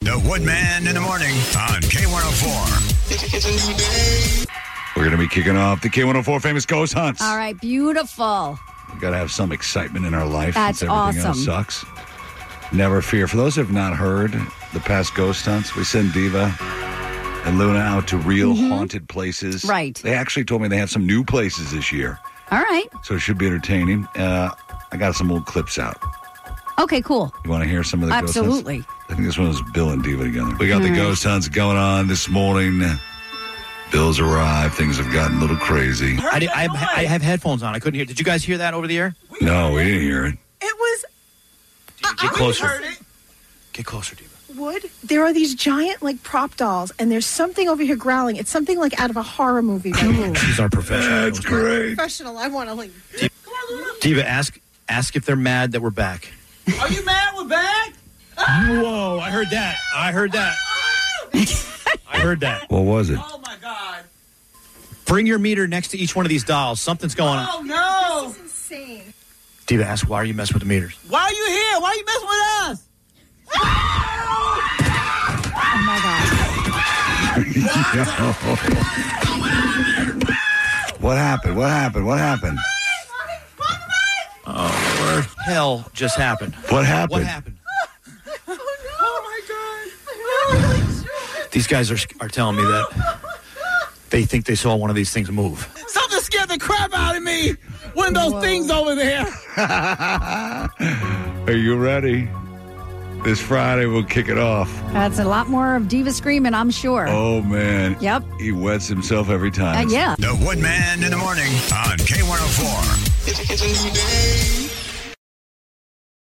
The Woodman in the morning on K104. It's a new day. We're going to be kicking off the K104 Famous Ghost Hunts. All right, beautiful. We've got to have some excitement in our life. That's since everything else sucks. Never fear. For those who have not heard the past ghost hunts, we send Diva and Luna out to real haunted places. Right. They actually told me they have some new places this year. All right. So it should be entertaining. I got some old clips out. Okay, cool. You want to hear some of the ghost hunts? Absolutely. I think this one was Bill and Diva together. We got the ghost hunts going on this morning. Bill's arrived. Things have gotten a little crazy. I have headphones on. I couldn't hear. Did you guys hear that over the air? No, we didn't hear it. It was... Get closer. heard it. Get closer, Diva. Wood, there are these giant, prop dolls, and there's something over here growling. It's something out of a horror movie. She's our professional. That's great. Professional, I want to leave. Diva, ask if they're mad that we're back. Are you mad we're back? Whoa, I heard that. I heard that. What was it? Oh, my God. Bring your meter next to each one of these dolls. Something's going on. Oh, no. This is insane. Diva, ask why are you messing with the meters? Why are you here? Why are you messing with us? Oh, my God. What happened? Oh, Lord. Hell just happened. What happened? What happened? Oh, my God. These guys are telling me that they think they saw one of these things move. Something scared the crap out of me. One of those things over there. Are you ready? This Friday, we'll kick it off. That's a lot more of Diva screaming, I'm sure. Oh, man. Yep. He wets himself every time. Yeah. The Woodman in the morning on K104. It's a new day.